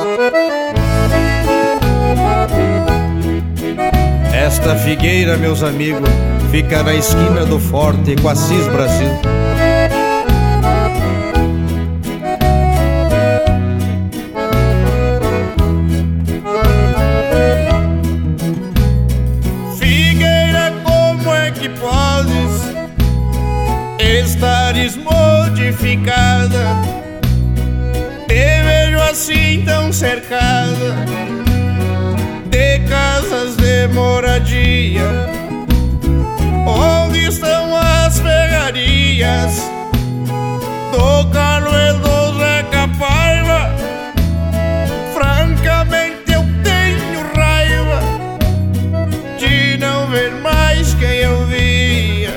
Esta figueira, meus amigos, fica na esquina do Forte com Assis Brasil. Figueira, como é que podes estares modificada? Te vejo assim tão cercada de casas de moradia. Onde estão as ferrarias do Carlos e do Zeca Paiva? Francamente eu tenho raiva de não ver mais quem eu via.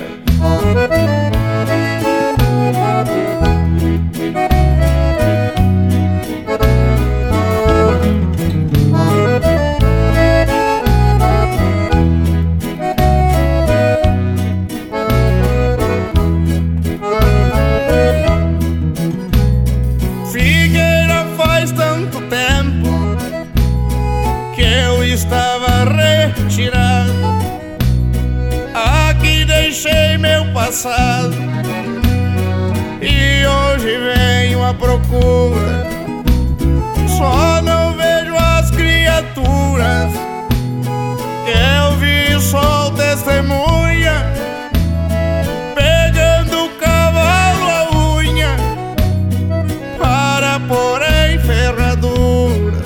Estava retirado, aqui deixei meu passado e hoje venho à procura. Só não vejo as criaturas que eu vi, sol testemunha, pegando o cavalo a unha para pôr em ferradura.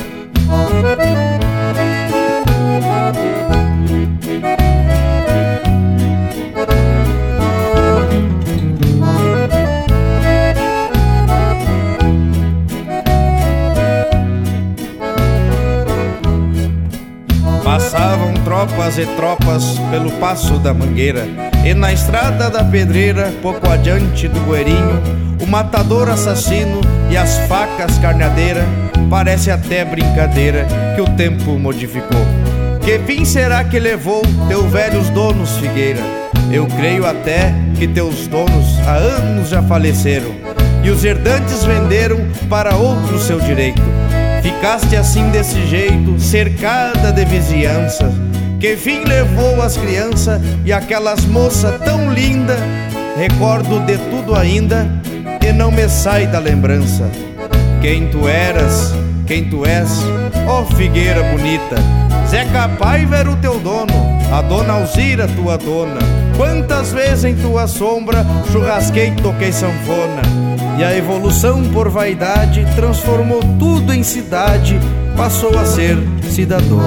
Passavam tropas e tropas pelo passo da Mangueira, e na estrada da Pedreira, pouco adiante do Gueirinho, o matador assassino e as facas carneadeira. Parece até brincadeira que o tempo modificou. Que fim será que levou teus velhos donos, Figueira? Eu creio até que teus donos há anos já faleceram e os herdantes venderam para outro seu direito. Ficaste assim desse jeito, cercada de vizinhança. Que fim levou as crianças e aquelas moças tão linda? Recordo de tudo ainda e não me sai da lembrança. Quem tu eras, quem tu és, ó figueira bonita. Zeca Paiva era o teu dono, a dona Alzira tua dona. Quantas vezes em tua sombra churrasquei e toquei sanfona. E a evolução por vaidade transformou tudo em cidade, passou a ser cidadão.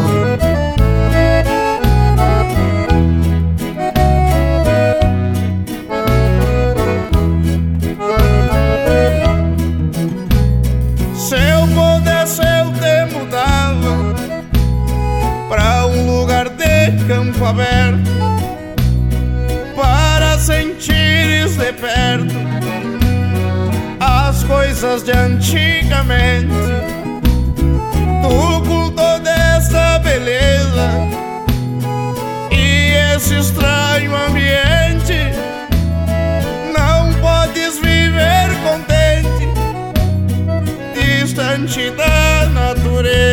Se eu pudesse eu te mudava pra um lugar de campo aberto, para sentires de perto as coisas de antigamente. Tu culto desta beleza e esse estranho ambiente, não podes viver contente, distante da natureza.